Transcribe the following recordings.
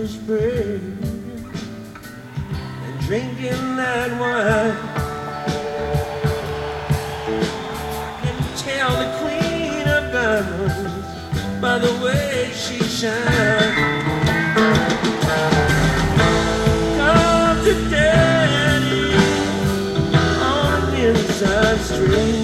is breaking and drinking that wine. I can tell the queen of diamonds by the way she shines. Come to daddy on an inside street.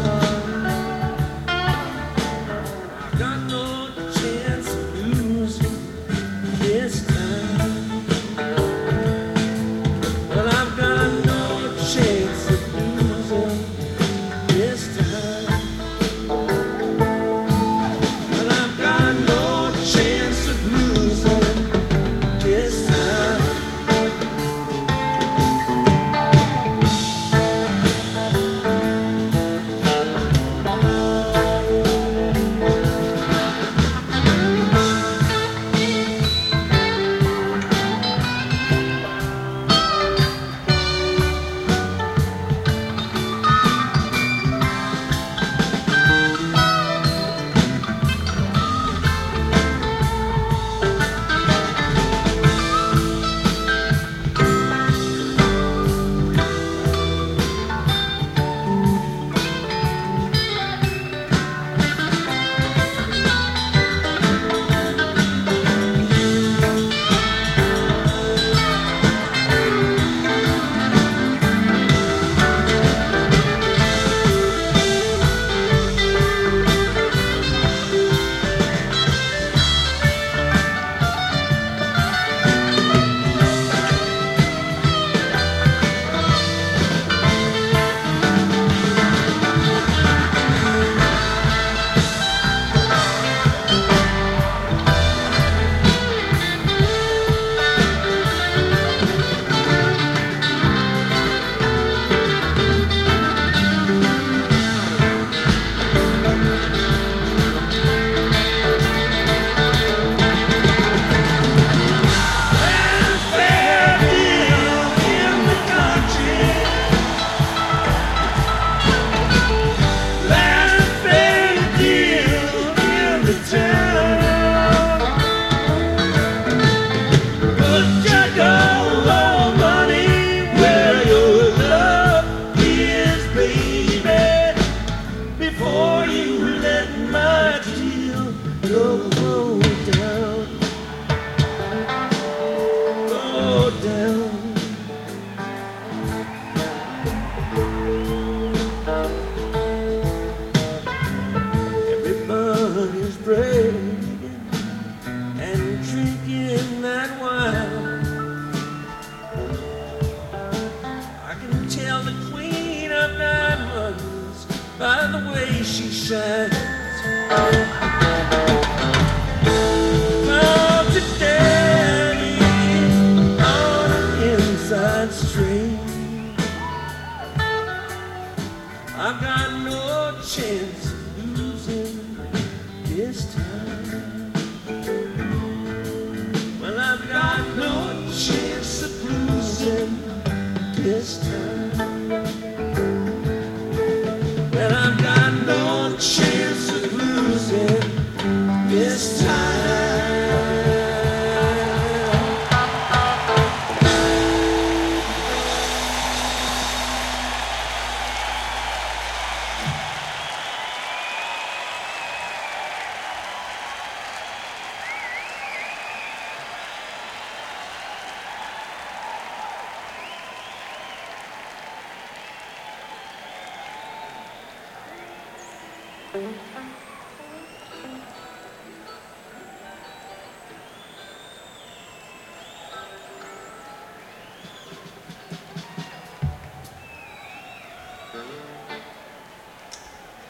Everybody's breaking and drinking that wine. I can tell the queen of diamonds by the way she shines. Come to daddy on an inside street. I've got no chance of losing this time. Well, I've got no chance of losing this time. Well, I've got no chance of losing this time. Mm-hmm.